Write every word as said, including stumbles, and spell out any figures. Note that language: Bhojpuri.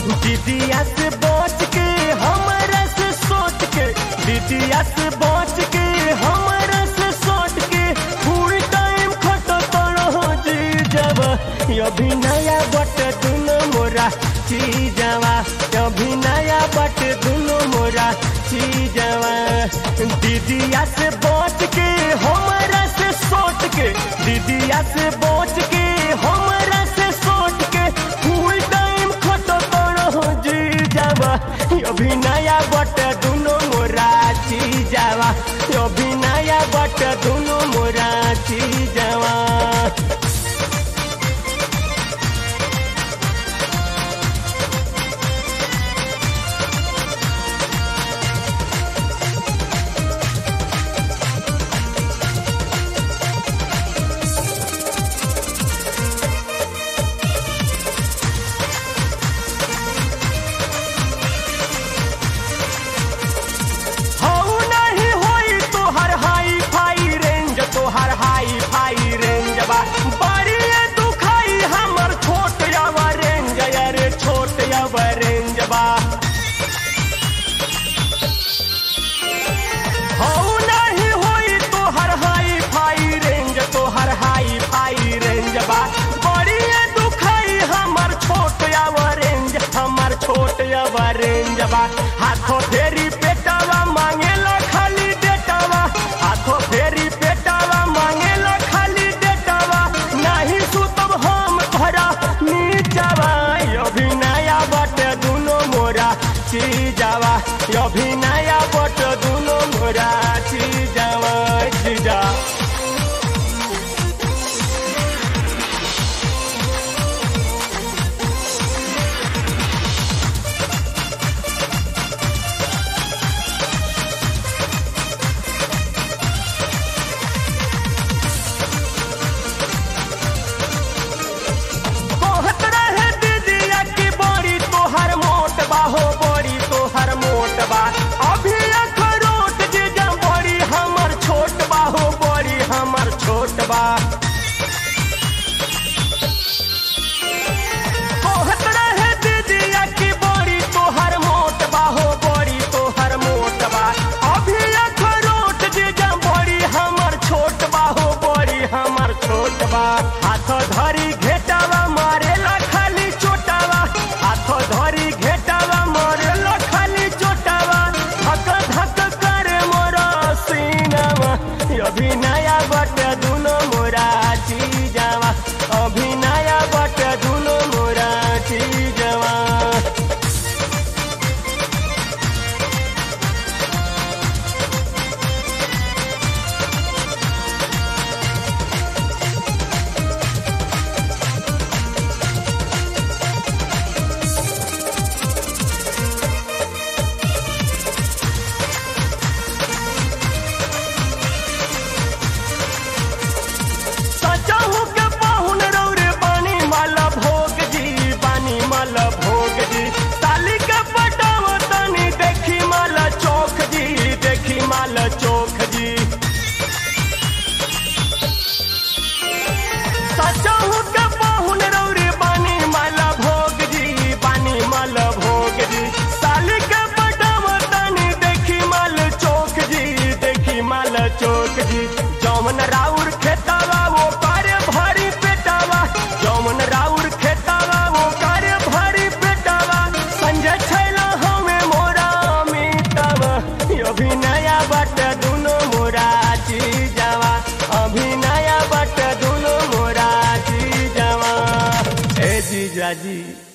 दीदिया से बच के हमरा से सोच के, दीदिया से बच के हमरा से सोच के फुल टाइम खटो तड़ो जी जावा। अभी नया बट दुनो मोरा चीजवा, अभी नया बट दुनो मोरा चीजवा। दीदिया से बच के हमरा से सोच के, दीदिया से बच के हमरा से सोच के फुल टाइम खटो तड़ो जी जावा। अभी नया बट दुनो मोरा चीजवा, अभी नया बट दुनो मोरा चीजवा। हाथों फेरी पेटावा मांगेला खाली डेटावा, हाथों फेरी पेटावा मांगेला खाली डेटावा। नहीं सुतब हम घरा नीचावा, अभी नया बट दुनो मोरा चीजावा, अभी नया बट दुनो मोरा चीजावा चीजा। कहत रहे दीदिया की बड़ी तोहर मोट बाहो, बड़ी तोहर मोट बा। अभी अखरोट जीजा बड़ी हमर छोट बाहो, बड़ी हमर छोट बा। हाथ धरी घेटावा मारेला खाली चोटावा, हाथ धरी घेटावा मारेला खाली चोटावा। धक धक करे मोरा सीनावा, अभी नया बट दुनो मोरा चीजावा, अभी नया बट दुनो मोरा चीजवा। चोख जी सचाहू के पाहुन रौरे बानी माला भोग जी, बानी माला भोग जी। साली के बटावा तानी देखी माल चौक जी, देखी माल चौक जी। जौमन राउर खेतावा वो कार्य भारी पेटावा, जौमन राउर खेतावा वो कार्य भारी पेटावा। संजय छैला हमें मोरा मीतावा, अभी नया बट दुनो मोरा चीजावा, अभी नया बट दुनो मोरा चीजावा। ए जीजा जी।